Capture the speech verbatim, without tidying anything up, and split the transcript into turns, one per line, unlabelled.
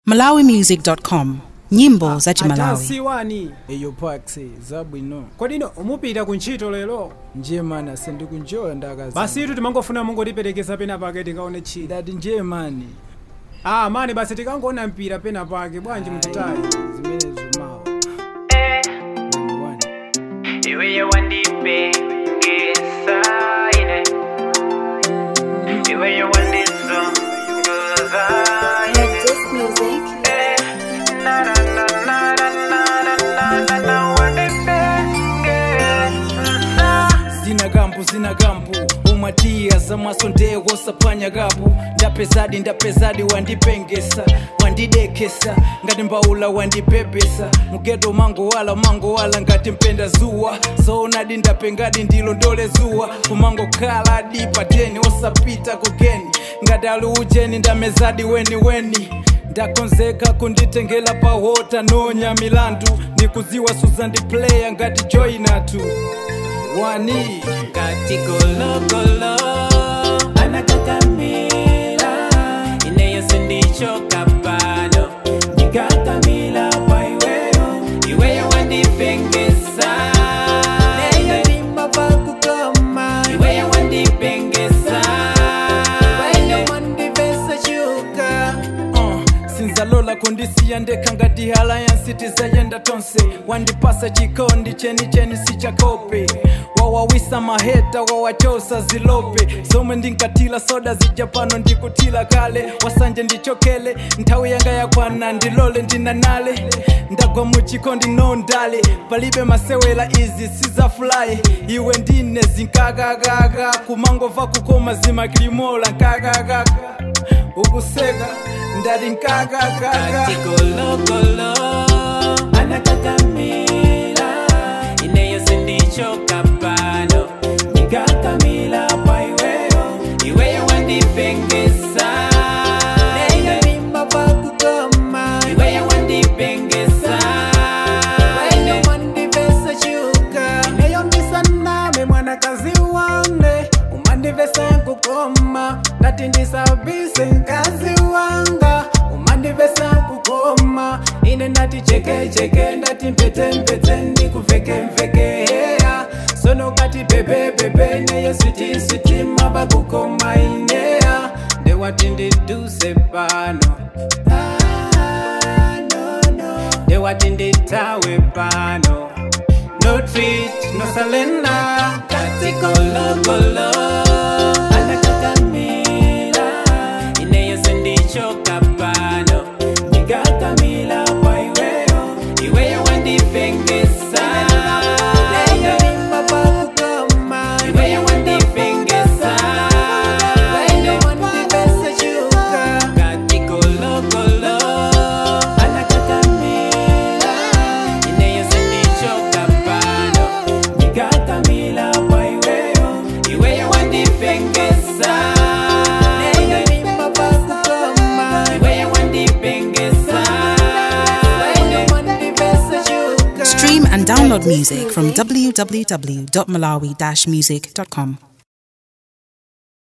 malawi music dot com. Nyimbo za Malawi.
Siwani eyo paxe zabwino.
Kodino umupita kunchito lero?
Nje mana sendikunjoya ndakaza.
Basi itu timangofuna Mungu tiperekeza pena pake tikaone chiti.
Dati nje mani.
Ah mani basi tikangoona mpira pena pake bwanji mututayi.
Zimene zumawa.
Eh. Iwe wandipe ngesa ine. Iwe wandizo ngoza ine.
Just music.
Na na na na na na na na na wandipe ngesa.
Zina gampu zina gampu umatia zamaso ndego sapanya gapu ndapezadi ndapezadi wandipengesa wandidekesa ngati mbaula wandipepesa mugedo mango wala mango wala ngati mpenda zuwa zoonadi ndapengadi ndilo ndole zuwa kumango kala di pateni osapita kugeni ngati aluujeni ndamezadi weni weni ndakonzeka kunditengela pahota nonya milandu nikuziwa suzandi player ngati joinatu wani
Kati kolo kolo anakakamila ineyo sindichoka bado nikakamila kwa iweyo iweyo wandipengesa neyo nimba kukoma iweyo wandipengesa iweyo wandipesa chuka
uh, sinzalola kondisiya ndekha ngati alliance tizayenda tonse wandipasa chikondi cheni cheni sichakope wawawisa maheta wawachosa zilope zomwe ndinkatila soda zija pano ndikutila kale wasanje ndichokele nthawi yanga yakwana ndilole ndinanale ndagwa muchikondi nondale palibe masewela izi sizafulayi iwe ndine zinkakakaka kumangova kukoma zimakilimola nkakakaka ukuseka ndati nkakakaka
Kati kolo kolo anakakamila ineyo sindichoka bado nikakamila kwa iweyo iweyo wandipengesa neyo nimba kukoma iweyo wandipengesa iweyo wandipesa chuka
Neyo ndisaname mwanakazi wange umandivesa kukoma ndati ndisabise nkazi wanga umandivesa kukoma ine ndati cheke cheke ndati mpete mpete ndikuveke mveke hea sono kati pepe pepe neyo switi switi maba kukoma inea ndewati ndiduse pano ah, no, no. ndewati nditawe pano no treat no salena
Kati kolo kolo anakakamila ineyo sindichoka bado nikakamila kwa iweyo iweyo wandipengesa neyo nimba kukoma iweyo wandipengesa iweyo wandipesa chuka Kati kolo kolo anakakamila ineyo sindichoka bado nikakamila kwa iweyo iweyo wandipengesa neyo nimba kukoma iweyo wandipengesa iweyo wandipesa chuka
Stream and download music from w w w dot malawi dash music dot com.